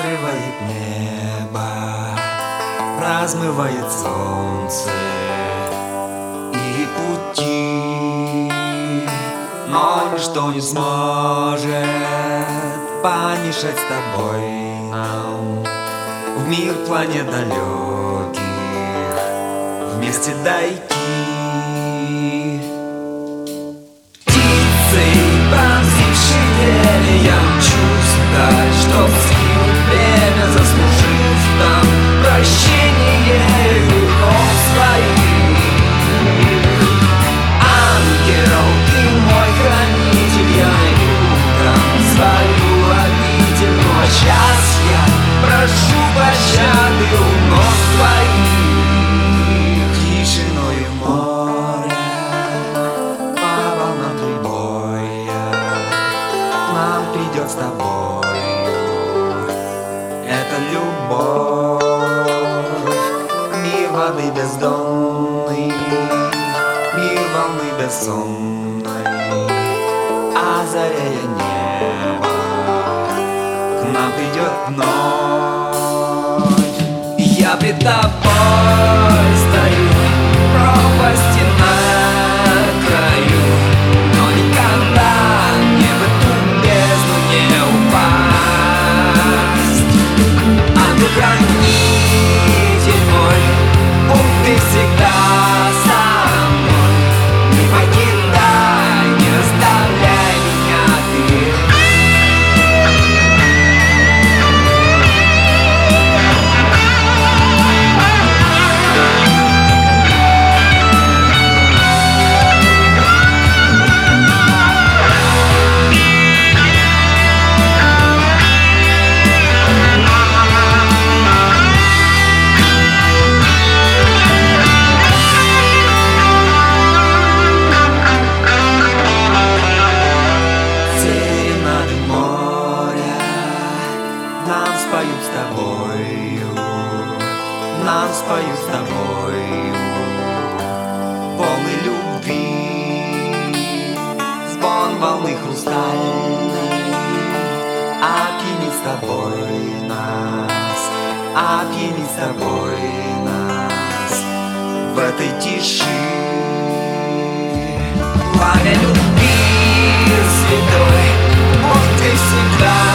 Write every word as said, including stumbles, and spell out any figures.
разрывает небо, размывает солнце и пути, но ничто не сможет помешать с тобой нам в мир планет далеких вместе дойти. Пронзивший двери, я мчусь вдаль, чтоб скинуть время, заслужив там прощение грехов своих. Ангел, ты мой хранитель, я найду там свою обитель, но сейчас я прошу пощады у ног твоих. Тишиною моря по волнам прибоя нам придет с тобой это любовь. Мир воды бездонный, мир волны бессонной, озаряя небо, к нам придет вновь. И я пред тобой стою, пропасти на краю, но никогда не в эту бездну не упасть. Ангел-хранитель мой, будь ты всегда со мной, не покидай, не оставляй меня ты. Нам спою с тобою, нам спою с тобою волны любви, звон волны хрустальной. Опьяни с тобой нас, опьяни с тобой нас в этой тиши. Пламя любви святой, будь ты всегда